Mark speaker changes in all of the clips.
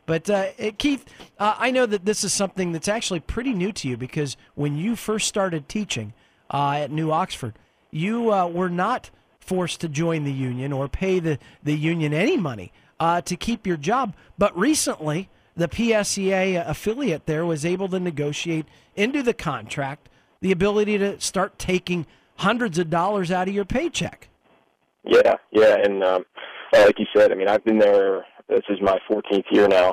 Speaker 1: But Keith, I know that this is something that's actually pretty new to you because when you first started teaching at New Oxford, you were not forced to join the union or pay the union any money to keep your job. But recently, the PSEA affiliate there was able to negotiate into the contract the ability to start taking hundreds of dollars out of your paycheck.
Speaker 2: Yeah, and like you said, I mean, I've been there. This is my 14th year now,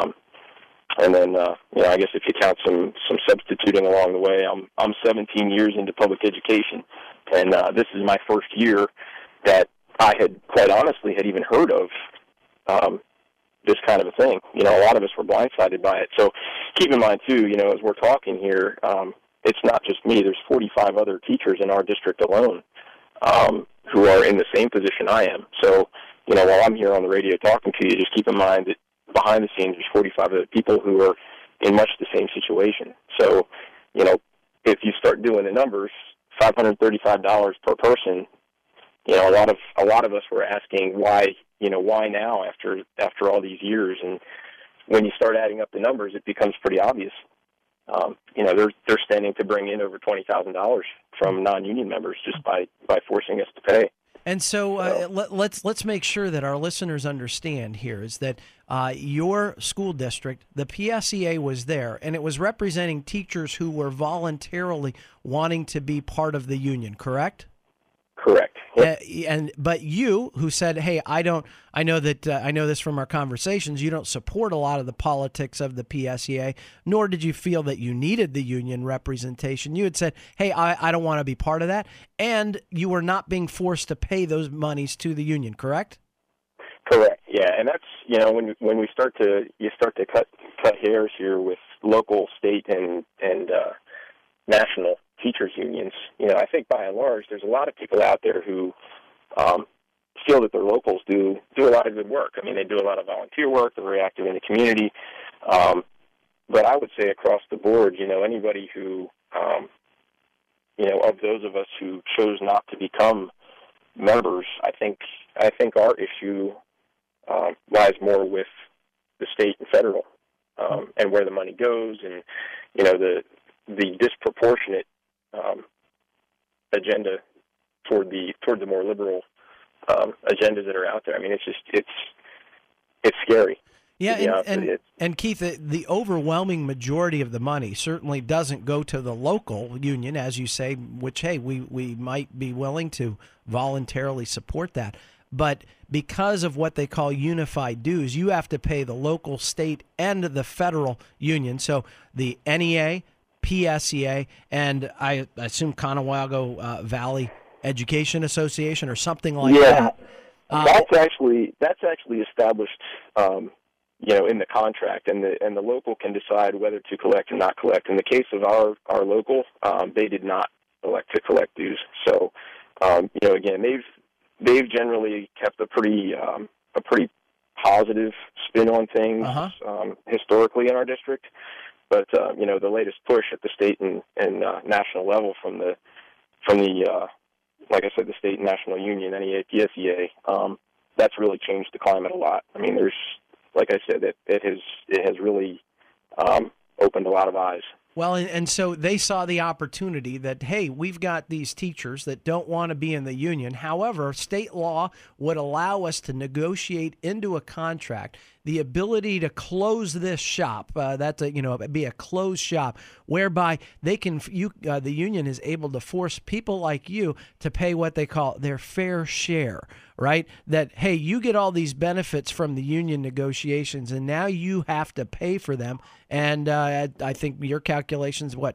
Speaker 2: and then I guess if you count some substituting along the way, I'm 17 years into public education, and this is my first year that I had quite honestly had even heard of this kind of a thing. A lot of us were blindsided by it. So keep in mind too, as we're talking here, it's not just me. There's 45 other teachers in our district alone who are in the same position I am. So, while I'm here on the radio talking to you, just keep in mind that behind the scenes there's 45 other people who are in much the same situation. So, if you start doing the numbers, $535 per person, a lot of us were asking why now after all these years, and when you start adding up the numbers, it becomes pretty obvious. They're standing to bring in over $20,000 from non-union members just by forcing us to pay.
Speaker 1: And so let's make sure that our listeners understand here is that your school district, the PSEA, was there, and it was representing teachers who were voluntarily wanting to be part of the union, correct?
Speaker 2: Correct.
Speaker 1: But you, who said, "Hey, I know this from our conversations. You don't support a lot of the politics of the PSEA, nor did you feel that you needed the union representation." You had said, "Hey, I don't want to be part of that," and you were not being forced to pay those monies to the union. Correct?
Speaker 2: Correct. Yeah, and that's when we start to cut hairs here with local, state, and national teachers unions. I think by and large, there's a lot of people out there who feel that their locals do a lot of good work. I mean, they do a lot of volunteer work. They're very active in the community. But I would say across the board, anybody who, of those of us who chose not to become members, I think our issue lies more with the state and federal and where the money goes, and the disproportionate agenda toward the more liberal agendas that are out there. I mean, it's scary.
Speaker 1: Yeah, and Keith, the overwhelming majority of the money certainly doesn't go to the local union, as you say, which, hey, we might be willing to voluntarily support that. But because of what they call unified dues, you have to pay the local, state, and the federal union. So the NEA, PSEA, and I assume Conewago Valley Education Association or something like that.
Speaker 2: That's actually established, in the contract, and the local can decide whether to collect or not collect. In the case of our local, they did not elect to collect dues. So, again, they've generally kept a pretty positive spin on things historically in our district. But the latest push at the state and national level from the like I said, the state and national union, NEA, PSEA, that's really changed the climate a lot. I mean, there's, like I said, it has really opened a lot of eyes.
Speaker 1: Well, and so they saw the opportunity that, hey, we've got these teachers that don't want to be in the union. However, state law would allow us to negotiate into a contract the ability to close this shop. Be a closed shop whereby they can. The union is able to force people like you to pay what they call their fair share. Right? That, hey, you get all these benefits from the union negotiations, and now you have to pay for them. And I think your calculations, over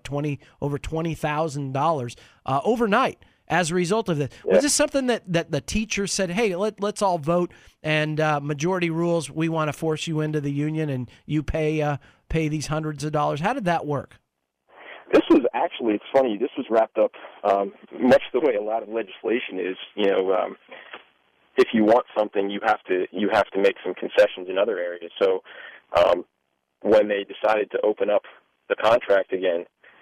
Speaker 1: $20,000 overnight as a result of this. Was this something that the teachers said, hey, let's all vote, and majority rules, we want to force you into the union, and you pay these hundreds of dollars? How did that work?
Speaker 2: This was actually, it's funny, this was wrapped up much the way a lot of legislation is. If you want something, you have to make some concessions in other areas. So when they decided to open up the contract again,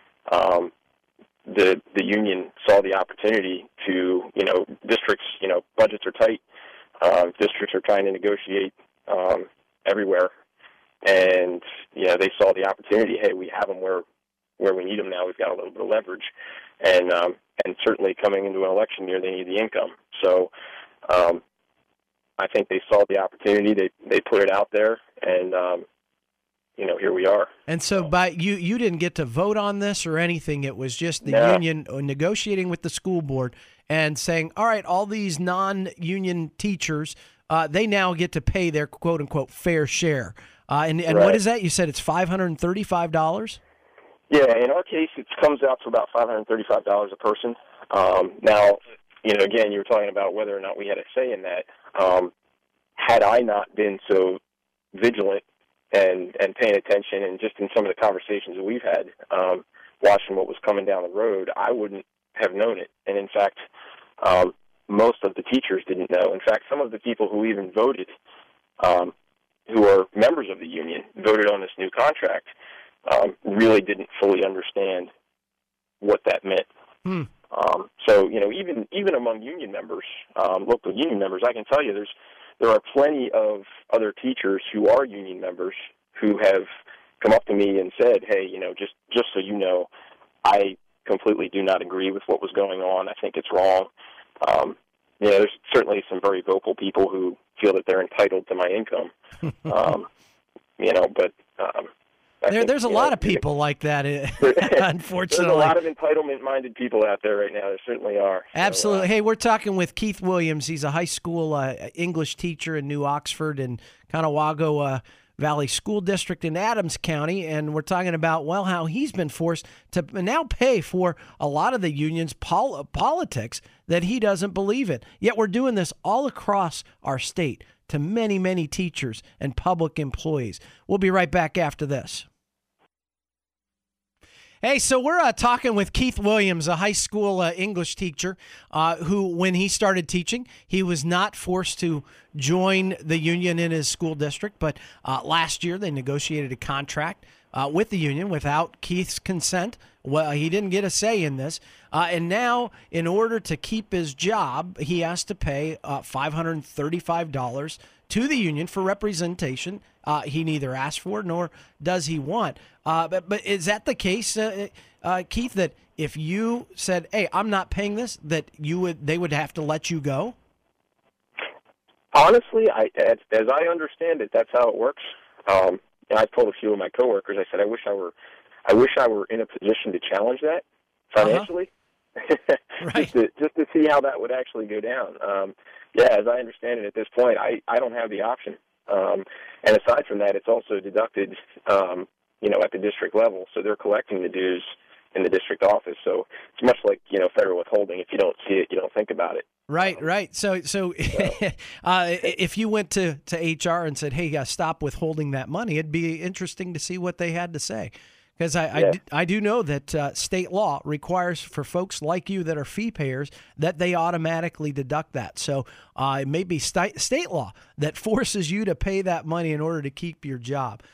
Speaker 2: the union saw the opportunity to, districts, budgets are tight. Districts are trying to negotiate everywhere. and they saw the opportunity. Hey, we have them where we need them now. We've got a little bit of leverage, and certainly coming into an election year, they need the income. So I think they saw the opportunity. They put it out there, and here we are.
Speaker 1: And so, by you didn't get to vote on this or anything. It was just the union negotiating with the school board and saying, all right, all these non-union teachers, they now get to pay their quote unquote fair share. And
Speaker 2: right.
Speaker 1: What is that? You said it's $535?
Speaker 2: Yeah, in our case, it comes out to about $535 a person. Now, again, you were talking about whether or not we had a say in that. Had I not been so vigilant and paying attention, and just in some of the conversations that we've had, watching what was coming down the road, I wouldn't have known it. And in fact, most of the teachers didn't know. In fact, some of the people who even voted, who are members of the union, voted on this new contract, really didn't fully understand what that meant. So, even among union members, local union members, I can tell you there are plenty of other teachers who are union members who have come up to me and said, hey, just so you know, I completely do not agree with what was going on. I think it's wrong. There's certainly some very vocal people who feel that they're entitled to my income. But
Speaker 1: there's a lot of people like that, unfortunately.
Speaker 2: There's a lot of entitlement-minded people out there right now. There certainly are.
Speaker 1: Absolutely. Hey, we're talking with Keith Williams. He's a high school English teacher in New Oxford and Conewago Valley School District in Adams County, and we're talking about, how he's been forced to now pay for a lot of the union's politics that he doesn't believe in. Yet we're doing this all across our state to many, many teachers and public employees. We'll be right back after this. Hey, so we're talking with Keith Williams, a high school English teacher who, when he started teaching, he was not forced to join the union in his school district. But last year, they negotiated a contract with the union without Keith's consent. Well, he didn't get a say in this. And now, in order to keep his job, he has to pay $535 to the union for representation he neither asked for nor does he want. But is that the case, Keith, that if you said, hey, I'm not paying this, that they would have to let you go?
Speaker 2: Honestly, as I understand it, that's how it works. I've told a few of my coworkers, I said, I wish I were in a position to challenge that financially.
Speaker 1: Right.
Speaker 2: just to see how that would actually go down. As I understand it at this point, I don't have the option. And aside from that, it's also deducted, at the district level. So they're collecting the dues in the district office. So it's much like, federal withholding. If you don't see it, you don't think about it.
Speaker 1: Right. So if you went to HR and said, hey, stop withholding that money, it'd be interesting to see what they had to say. Because I do know that state law requires for folks like you that are fee payers that they automatically deduct that. So it may be state law that forces you to pay that money in order to keep your job.